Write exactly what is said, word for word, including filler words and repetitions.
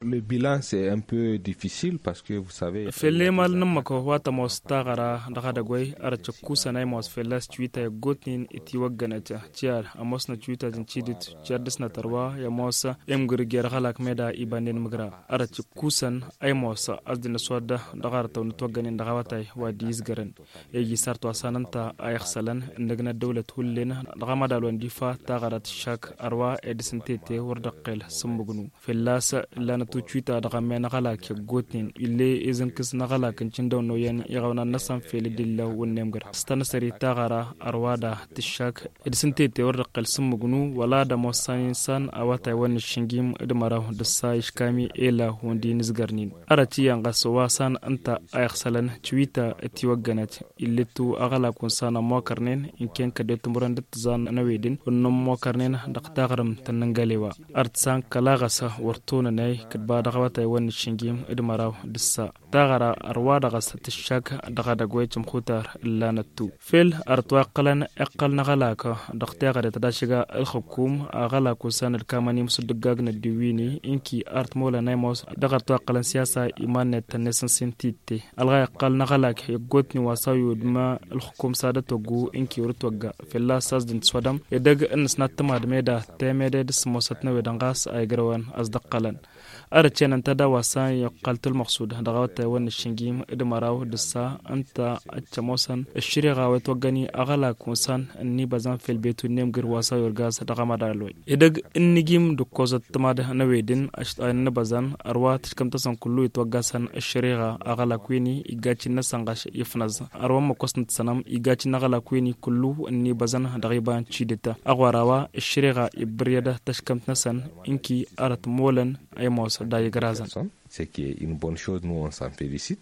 Le bilan c'est un peu difficile parce que vous savez felle mal namako wata mostagara daga dagwai archa kusana mos fellas tweeta gotnin iti waganata tiar amosna tweeta jinchidit chardisna tarwa ya mosa emgurger halak meda ibanin magra archa kusan ay mosa azdina soda daga tawn twaganin daga watay wadis garan eji sarto asananta ayxsalan ndagna dawlat hullena daga madalon difa tagarat shak arwa edisintete wardaqel sumbugnu fellas lana tu tweeta daga mena halak gotnin ille izin kis nagala kancin da no yan yawana nasan fili dilla wonnem gar stana sari tagara arwada tishak edisinte te war qalsum mugnu wala da mosan san awata wani shingim idmara da sai shkami ela hondi nisgarnin arati yanga sowasan anta ayxsalan tweeta etiwaganat illetu agala kun sana mokarnen inken kadet muran zan nawedin onnom mokarnen daqtagaram tanangalewa artsan kalagasa wartuna nay kadba daqawata wani shingim idmara dissa tagara arwada qasat shak daga dagway chumkhutar lanatu fil artwa qalan aqal nagalaka daqtagara tadashiga alhukum agala kusan alkamani musudgagna diwini inki art mola naymos daga artwa qalan siyasa imanet tanesan sentite alga aqal nagalak yogotni wasayud ma alhukum sadatu gu inki urtwaga fil sas din swadam edag ansnat madmeda temede smosatna wedangas ay garwan asdaqalan archen anta da wasan yaqaltul maqsud daga ون الشنجيم إدمراو دسا أنت أتشموسن الشريعة وتوجني أغلى كونسان إني بزان في البيت ونيم غير واسا يرجاس دقما دالوي إدق النجيم دكوزة تماد نويدن أشتاين نبزان أروات كم تسان كله يتوجسن الشريعة أغلى كويني إيجاتي نسانغاش يفنز أروا مقصن تسنام إيجاتي نغلى كويني كله إني بزان دغيبان شيدتا أغواروا الشريعة إبريدة تشكم نسان إنكي أرت مولن أي موس دايغرازن c'est qui est une bonne chose, nous on s'en félicite.